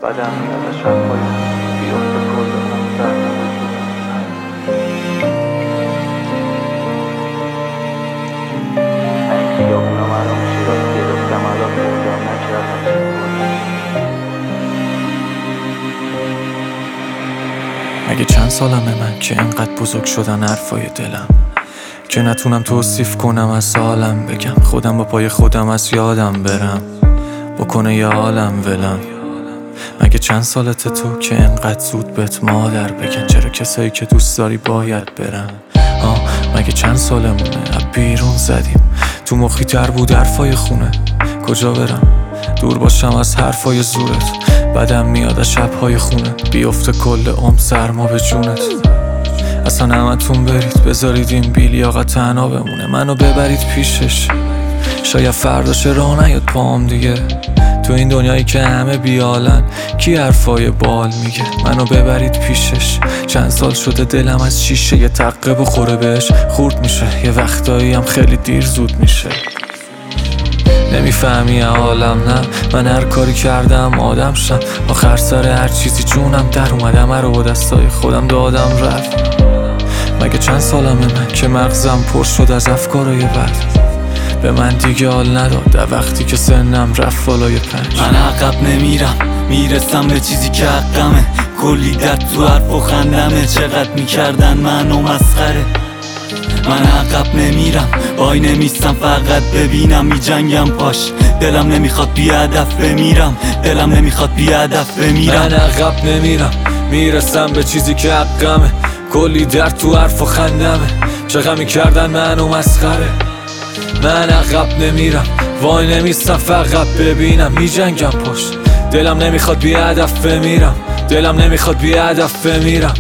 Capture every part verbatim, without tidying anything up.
بدم میاد از شب‌های بیفته کل اون سرنوشت. این خیابونا مرام شیراز گرفتم الان پیدا نکردم. مگه چند سالمه من که اینقدر بزرگ شدن حرفای دلم، که نتونم توصیف کنم از حالم بگم، خودم با پای خودم از یادم برم، بکنه یه حالم ولم. مگه چند سالته تو که اینقدر زود بهت مادر بگن، چرا کسایی که دوست داری باید برن؟ آه مگه چند سالمونه از بیرون زدیم، تو مخی تر بود حرفای خونه، کجا برم دور باشم از حرفای زورت، بدم میاد از شبهای خونه، بیفته کل عمر سرما به جونت. اصلا همتون برید بذارید این بیلیاقت تنها بمونه، منو ببرید پیشش، شاید فرداش راه نیاد پام دیگه. تو این دنیایی که همه بیالن کی حرفای بال میگه، منو ببرید پیشش. چند سال شده دلم از شیشه یه تقه بخوره بهش خورد میشه، یه وقتایی هم خیلی دیر زود میشه. نمیفهمی حالم نه، من هر کاری کردم آدم شم، آخر سر هر چیزی جونم در اومدم، رو با دستای خودم دادم رفت. مگه چند سالمه من که مغزم پر شد از افکارای بد، به من دیگه حال نداد در وقتی که سنم رفت بالای پنج. من عقب نمیرم میرسم به چیزی که حقمه، کلی درد تو حرف و خندمه، چقدر میکردن منو مسخره. من عقب نمیرم وای نمیستم فقط ببینم میجنگم پاش، دلم نمیخواد بی هدف بمیرم، دلم نمیخواد بی هدف بمیرم. من عقب نمیرم میرسم به چیزی که حقمه، کلی درد تو حرف و خندمه، چقدر میکردن منو مسخره. من عقب نمیرم وای نمیستم فقط ببینم میجنگم پشت، دلم نمیخواد بی هدف بمیرم، دلم نمیخواد بی هدف بمیرم.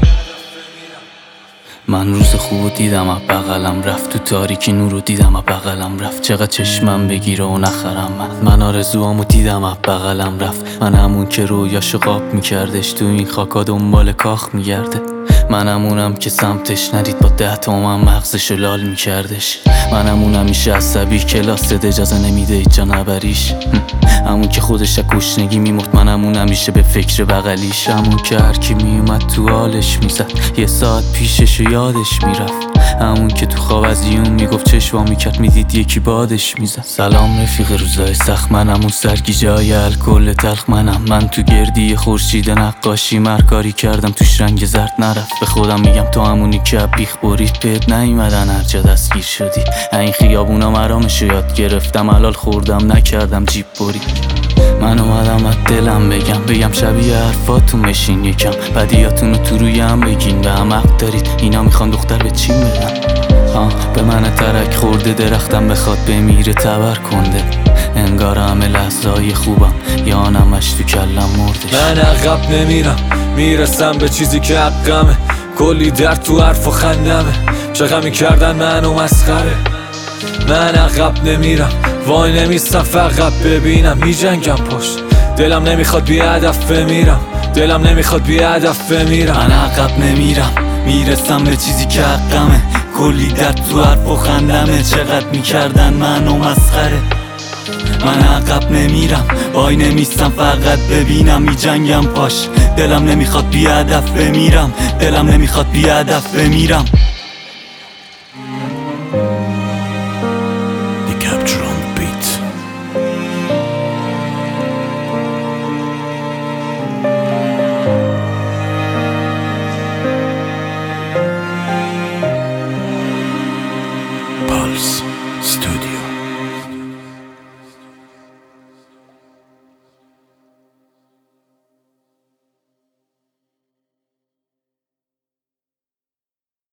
من روز خوب دیدم از بغلم رفت، تو تاریکی نورو دیدم از بغلم رفت، چقدر چشمم بگیره و نخرم من. من آرزوامو دیدم از بغلم رفت، من همون که رویاشو قاب میکردش، تو این خاکا دنبال کاخ میگرده. من همونم که سمتش ندید با ده تومن مغزشو لال میکردش، من همونم میشه عصبی کلاس ده اجازه نمیده هیچ جا نبریش، همون که خودش گشنگی میمرد، من همونم میشه به فکر بغلیش، همون که هرکی میومد تو حالش میزد یه ساعت پیششو یادش میرفت، همون که تو خواب از یون میگفت چشوا میکرد میدید یکی بادش میزد. سلام رفیق روزای سخت، من همون سرگیجه های الکل تلخ، منم من تو گردی خورشید نقاشی مرکاری کردم توش رنگ زرد نرفت. به خودم میگم تو همونی که بیخ برید بهت نیومدن هر جا دستگیر شدی، این خیابونا مرامشو یاد گرفتم، حلال خوردم نکردم جیب بری. من اومدم از دلم بگم بگم شبیه حرفاتون بشین یکم، بدیاتونو تو روی هم بگین، به هم حق دارید اینا میخوان دختر به چین بگم. ها به من ترک خورده درختم بخواد بمیره تبر کنده، انگار همه لحظه‌های خوبم یا نمش تو کلم مردش. من عقب نمیرم میرسم به چیزی که حقمه، کلی درد تو حرف و خندمه، چقدر میکردن منو مسخره. من عقب نمیرم وای نمیستم فقط ببینم میجنگم پشت، دلم نمیخواد بی هدف بمیرم، دلم نمیخواد بی هدف بمیرم. من عقب نمیرم میرسم به چیزی که حقمه، کلی درد تو حرف و خندمه، چقدر میکردن منو مسخره. من عقب نمیرم وای نمیستم فقط ببینم میجنگم پاش، دلم نمیخواد بی هدف بمیرم، دلم نمیخواد بی هدف بمیرم.